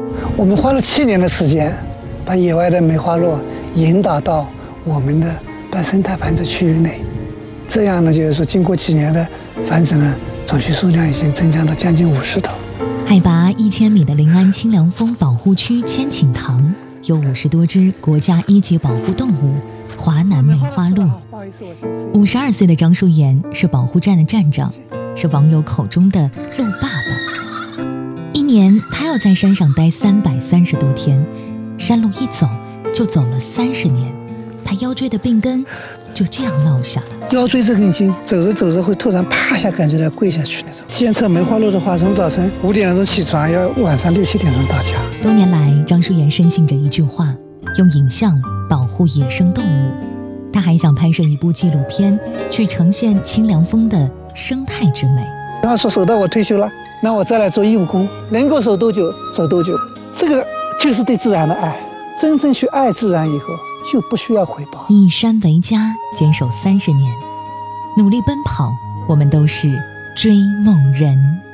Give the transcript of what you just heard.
我们花了7年的时间，把野外的梅花鹿引导到我们的半生态繁殖区域内。这样呢，就是说经过几年的繁殖呢，种群数量已经增加到将近50头。 海拔1000米的临安清凉峰保护区千顷塘有50多只国家1级保护动物华南梅花鹿。52岁的张淑妍是保护站的站长，是网友口中的鹿爸爸。一年他要在山上待330多天，山路一走就走了30年，他腰椎的病根就这样落下了。 腰椎这根筋走着走着会突然啪一下感觉到跪下去那种。监测梅花鹿的话，从早晨5点钟起床，要晚上6、7点钟到家。 多年来，张淑妍深信着一句话：用影像保护野生动物。他还想拍摄一部纪录片，去呈现清凉峰的生态之美。 然后说守到我退休了，那我再来做义务工，能够守多久守多久。这个就是对自然的爱。真正去爱自然以后，就不需要回报。 以山为家，坚守30年，努力奔跑，我们都是追梦人。